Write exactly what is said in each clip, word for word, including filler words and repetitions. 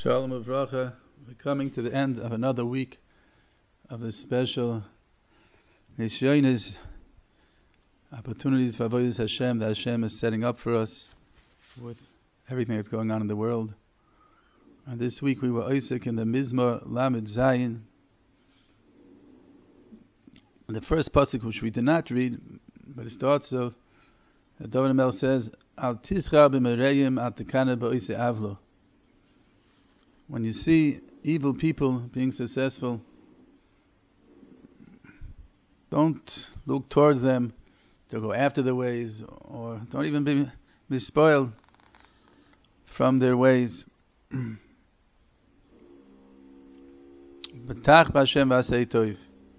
Shalom Uvracha. We're coming to the end of another week of this special Nisyonis, opportunities for Avodas Hashem that Hashem is setting up for us with everything that's going on in the world. And this week we were Isaac in the Mizmor Lamed Zayin. The first pasuk, which we did not read, but it starts off, David Mel says, Al tischa b'mereyim al tekana b'oise avlo. When you see evil people being successful, don't look towards them to go after their ways, or don't even be, be spoiled from their ways. B'tach b'Hashem v'asei tov.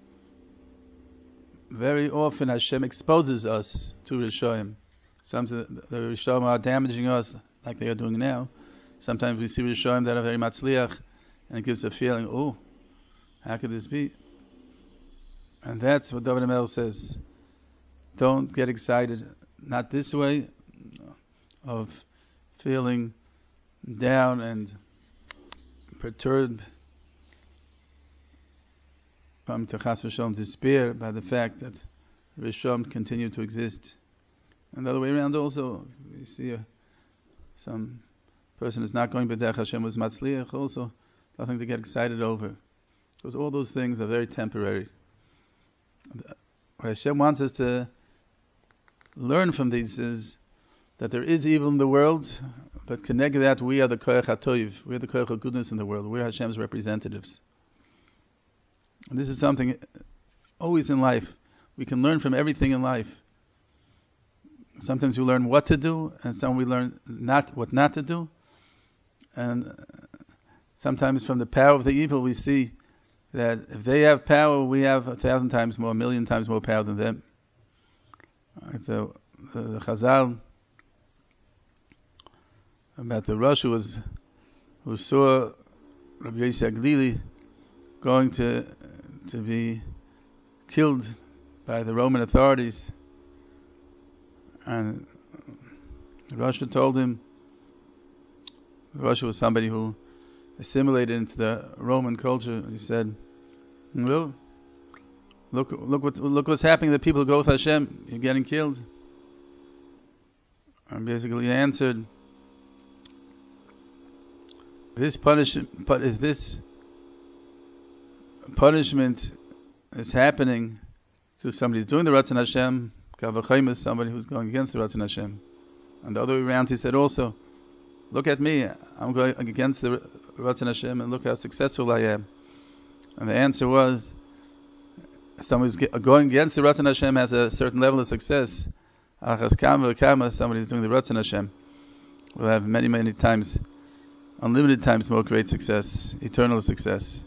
Very often Hashem exposes us to Rishoyim. Sometimes the Rishoyim are damaging us like they are doing now. Sometimes we see Rishoyim that are very matzliach, and it gives a feeling, oh, how could this be? And that's what David Amel says. Don't get excited, not this way, of feeling down and perturbed from Chas v'Shalom despair by the fact that Rishoyim continue to exist. And the other way around also, you see a, some person is not going b'derech Hashem was matzliach, also nothing to get excited over, because all those things are very temporary. What Hashem wants us to learn from these is that there is evil in the world, but connect that we are the koyach hatoiv, we are the koyach of goodness in the world, we are Hashem's representatives. And this is something always in life. We can learn from everything in life. Sometimes we learn what to do, and some we learn not what not to do. And sometimes from the power of the evil we see that if they have power, we have a thousand times more, a million times more power than them. Right, so the, the Chazal about the Rosh who, was, who saw Rabbi Yosef Glili going to to be killed by the Roman authorities, and Rosh told him, Rosh was somebody who assimilated into the Roman culture. He said, "Well, look, look what, look what's happening to the people who go with Hashem. You're getting killed." And basically, he answered, "This punishment, but if this punishment is happening to somebody who's doing the Ratzon Hashem, Kavachayim is somebody who's going against the Ratzon Hashem." And the other way around, he said also, "Look at me, I'm going against the Ratzon Hashem, and look how successful I am." And the answer was, someone who's going against the Ratzon Hashem has a certain level of success. Achas kama v'kama, somebody who's doing the Ratzon Hashem will have many, many times, unlimited times more great success, eternal success.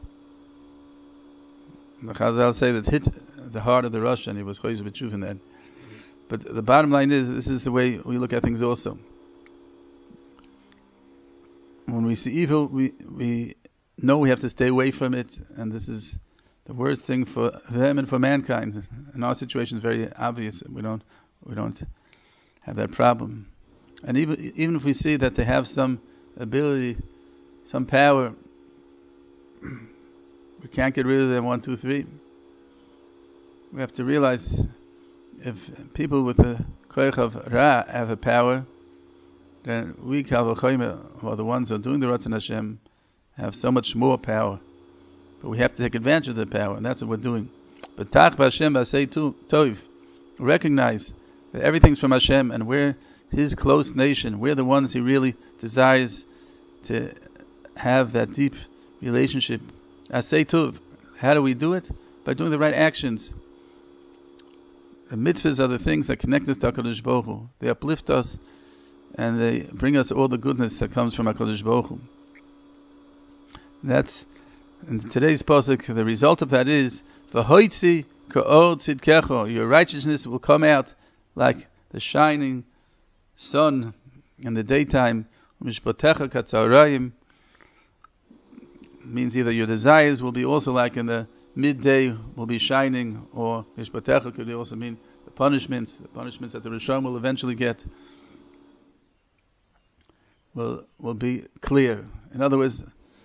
The Chazal say that hit the heart of the Rosh, and he was choiz b'tshuva in that. But the bottom line is, this is the way we look at things also. When we see evil, we we know we have to stay away from it, and this is the worst thing for them and for mankind. In our situation, it's very obvious. We don't we don't have that problem. And even even if we see that they have some ability, some power, we can't get rid of them. One, two, three. We have to realize if people with the koyach of Ra have a power, then we, Kal V'chomer, who are the ones who are doing the Ratzon Hashem, have so much more power. But we have to take advantage of the power, and that's what we're doing. But Tach B'Hashem B'asei Tov, recognize that everything's from Hashem, and we're His close nation. We're the ones He really desires to have that deep relationship. Asei Tov, how do we do it? By doing the right actions. The mitzvahs are the things that connect us to HaKadosh Baruch Hu. They uplift us, and they bring us all the goodness that comes from HaKadosh Baruch Hu. That's, in today's pasuk, the result of that is, V'hoitzi ka'od tzidkecho, your righteousness will come out like the shining sun in the daytime. Mishpatecha katzarayim means either your desires will be also like in the midday will be shining, or Mishpatecha could also mean the punishments, the punishments that the Rishon will eventually get will will be clear. In other words,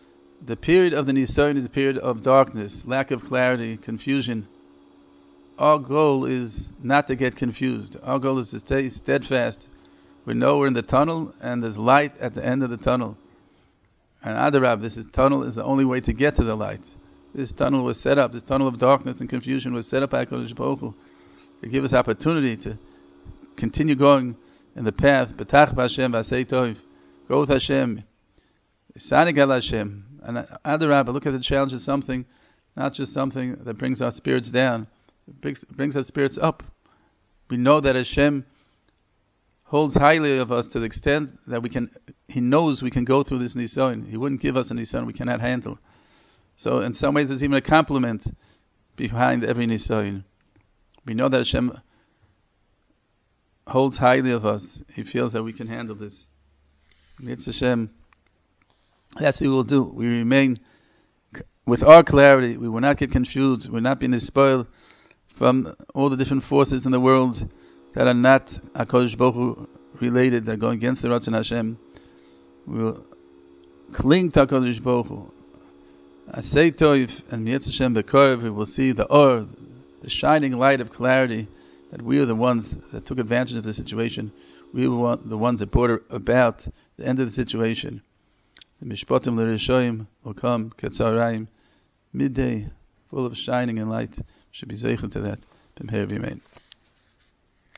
the period of the Nisayon is a period of darkness, lack of clarity, confusion. Our goal is not to get confused. Our goal is to stay steadfast. We know we're in the tunnel and there's light at the end of the tunnel. And Adarab, this is, tunnel is the only way to get to the light. This tunnel was set up, this tunnel of darkness and confusion was set up by HaKadosh Baruch Hu to give us opportunity to continue going in the path. B'tach b'Hashem v'asei tov. Go with Hashem. Sanig al Hashem. And Adarab, look at the challenge as something, not just something that brings our spirits down. It brings, brings our spirits up. We know that Hashem holds highly of us to the extent that we can, He knows we can go through this Nisayon. He wouldn't give us a Nisayon we cannot handle. So in some ways there's even a compliment behind every Nisayon. We know that Hashem holds highly of us. He feels that we can handle this. It's Hashem. That's what we will do. We remain with our clarity. We will not get confused. We will not be spoiled from all the different forces in the world that are not HaKadosh Baruch Hu related, that go against the Ratzon Hashem. We will cling to HaKadosh Baruch Hu. Asay Toiv and Mi'etz Hashem B'Korv, we will see the Or, the shining light of clarity, that we are the ones that took advantage of the situation. We were the ones that brought about the end of the situation. The Mishpatim L'Rishoyim will come, Ketzarayim, midday, full of shining and light. Should be zeicher to that. B'mher v'yimein.